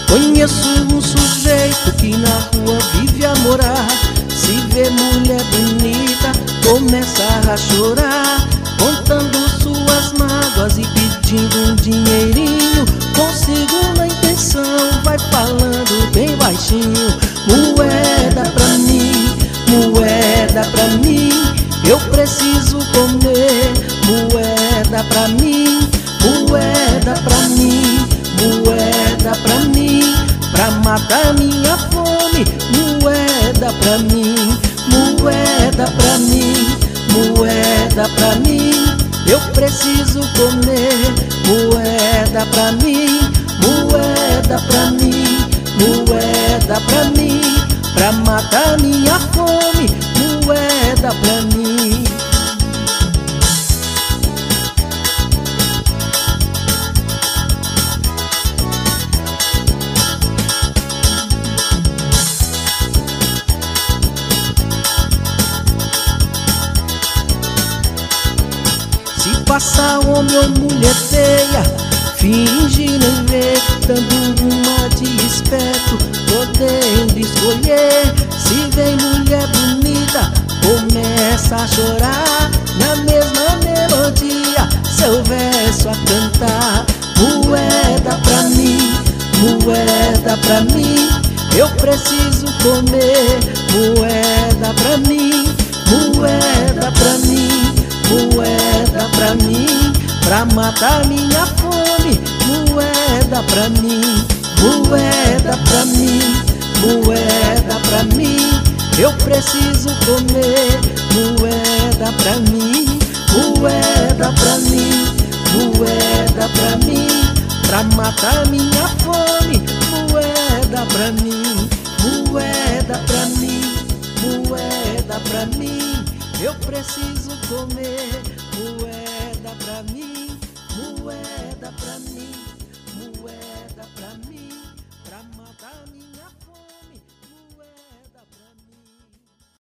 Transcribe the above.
Conheço um sujeito que na rua vive a morar. Se vê mulher bonita, começa a chorar, contando suas mágoas e pedindo um dinheirinho. Com segunda intenção vai falando bem baixinho: moeda pra mim, moeda pra mim, eu preciso comer. Moeda pra mim, moeda pra mim, moeda pra mim, pra matar minha fome. Moeda pra mim, moeda pra mim, moeda pra mim, eu preciso comer. Moeda pra mim, moeda pra mim, moeda pra mim, pra matar minha fome. Moeda pra mim. Passa homem ou mulher feia, finge nem ver, dando uma de esperto, podendo escolher. Se vem mulher bonita, começa a chorar, na mesma melodia, seu verso a cantar. Moeda pra mim, moeda pra mim, eu preciso comer. Moeda pra mim, moeda pra mim, moeda pra mim, pra matar minha fome. Moeda pra mim, moeda pra mim, moeda pra mim, eu preciso comer. Moeda pra mim, moeda pra mim, moeda pra mim, pra matar minha fome. Moeda pra mim, moeda pra mim, moeda pra mim, eu preciso comer.